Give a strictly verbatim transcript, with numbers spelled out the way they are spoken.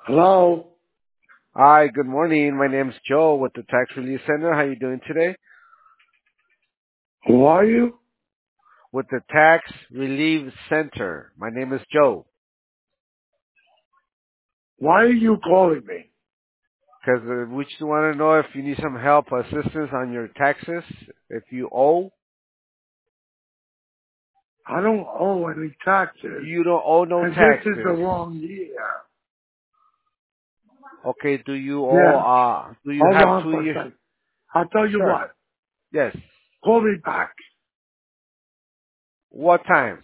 Hello? Hi, good morning. My name's Joe with the Tax Relief Center. How you doing today? Who are you? With the Tax Relief Center. My name is Joe. Why are you calling me? Because uh, we just want to know if you need some help, assistance on your taxes, if you owe. I don't owe any taxes, You don't owe no and this is the taxes. wrong year. Okay, do you owe, Yeah. uh, do you Hold have on two for a years? second. I'll tell you Sure. what. Yes. Call me back. What time?